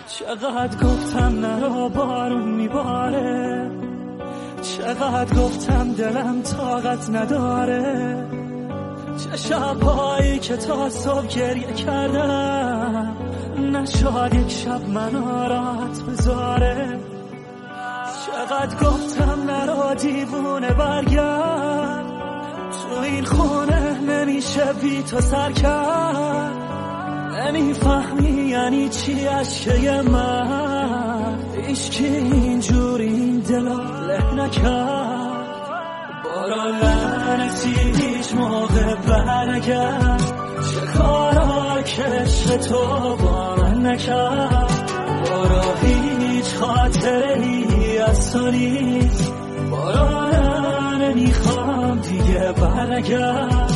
چقدر گفتم نرو بارون میباره، چقدر گفتم دلم طاقت نداره، چه شبهایی که تا صبح گریه کردم نشد یک شب منو راحت بذاره. چقدر گفتم نرو دیوونه برگرد، تو این خونه نمیشه بی تو سر کرد. نمیفهمی یعنی چی عشقه من، هیچکی اینجوری این دلو له نکرد. برو لعنتی هیچ موقع برنگرد، چه کارا که عشق تو با من نکرد. برو هیچ خاطری از تو نیست، برو نمیخوام دیگه برنگرد.